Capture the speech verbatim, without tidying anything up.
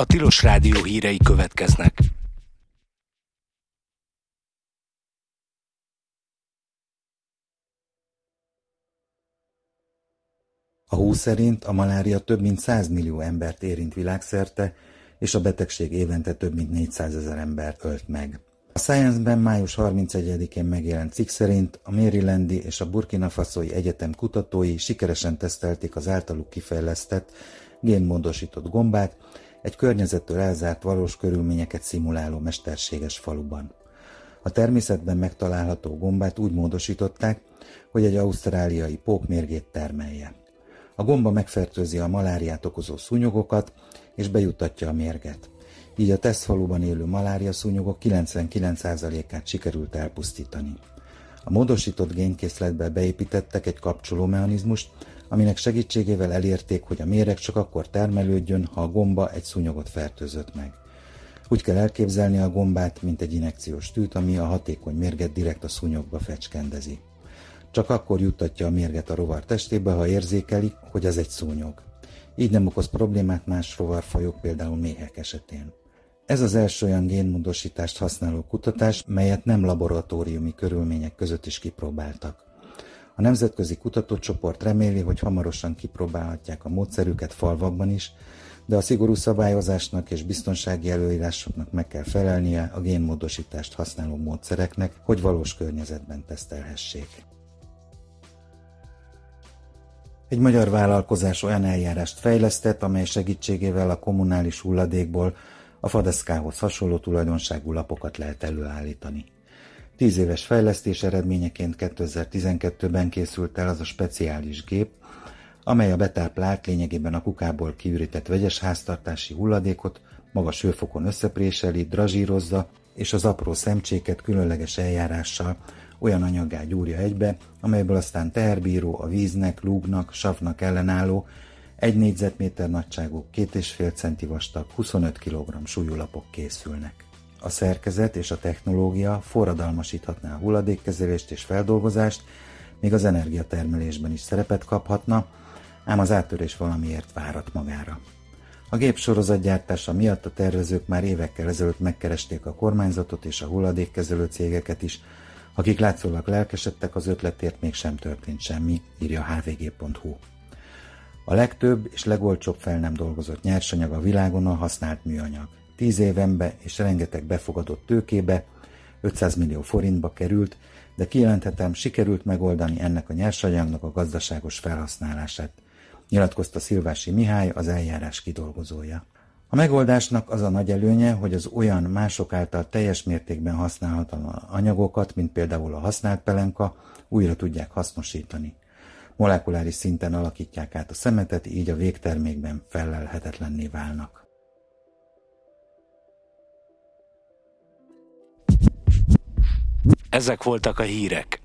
A Tilos Rádió hírei következnek. A hú szerint a malária több mint száz millió embert érint világszerte, és a betegség évente több mint négyszázezer embert ölt meg. A Science-ben május harmincegyedikén megjelent cikk szerint a Marylandi és a Burkina Fasói Egyetem kutatói sikeresen tesztelték az általuk kifejlesztett, génmódosított gombát egy környezettől elzárt valós körülményeket szimuláló mesterséges faluban. A természetben megtalálható gombát úgy módosították, hogy egy ausztráliai pók mérgét termelje. A gomba megfertőzi a maláriát okozó szúnyogokat, és bejuttatja a mérget. Így a tesztfaluban élő malária szúnyogok kilencvenkilenc százalékát sikerült elpusztítani. A módosított génkészletbe beépítettek egy kapcsolómechanizmust, aminek segítségével elérték, hogy a méreg csak akkor termelődjön, ha a gomba egy szúnyogot fertőzött meg. Úgy kell elképzelni a gombát, mint egy injekciós tűt, ami a hatékony mérget direkt a szúnyogba fecskendezi. Csak akkor juttatja a mérget a rovar testébe, ha érzékeli, hogy az egy szúnyog. Így nem okoz problémát más rovarfajok, például méhek esetén. Ez az első olyan génmódosítást használó kutatás, melyet nem laboratóriumi körülmények között is kipróbáltak. A nemzetközi kutatócsoport reméli, hogy hamarosan kipróbálhatják a módszerüket falvakban is, de a szigorú szabályozásnak és biztonsági előírásoknak meg kell felelnie a génmódosítást használó módszereknek, hogy valós környezetben tesztelhessék. Egy magyar vállalkozás olyan eljárást fejlesztett, amely segítségével a kommunális hulladékból a fadeszkához hasonló tulajdonságú lapokat lehet előállítani. Tíz éves fejlesztés eredményeként kétezer-tizenkettőben készült el az a speciális gép, amely a betáplált, lényegében a kukából kiürített vegyes háztartási hulladékot magas hőfokon összepréseli, drazsírozza, és az apró szemcséket különleges eljárással olyan anyaggá gyúrja egybe, amelyből aztán teherbíró, a víznek, lúgnak, savnak ellenálló, egy négyzetméter nagyságú, két és fél centi vastag, huszonöt kilogramm súlyú lapok készülnek. A szerkezet és a technológia forradalmasíthatná a hulladékkezelést és feldolgozást, még az energiatermelésben is szerepet kaphatna, ám az áttörés valamiért várat magára. A gép sorozatgyártása miatt a tervezők már évekkel ezelőtt megkeresték a kormányzatot és a hulladékkezelő cégeket is, akik látszólag lelkesedtek az ötletért, mégsem történt semmi, írja a há vé gé pont hú. A legtöbb és legolcsóbb fel nem dolgozott nyersanyag a világon a használt műanyag. Tíz évenbe és rengeteg befogadott tőkébe, ötszáz millió forintba került, de kijelenthetem, sikerült megoldani ennek a nyersanyagnak a gazdaságos felhasználását, nyilatkozta Szilvási Mihály, az eljárás kidolgozója. A megoldásnak az a nagy előnye, hogy az olyan mások által teljes mértékben használhatatlan anyagokat, mint például a használt pelenka, újra tudják hasznosítani. Molekuláris szinten alakítják át a szemetet, így a végtermékben fellelhetetlenné válnak. Ezek voltak a hírek.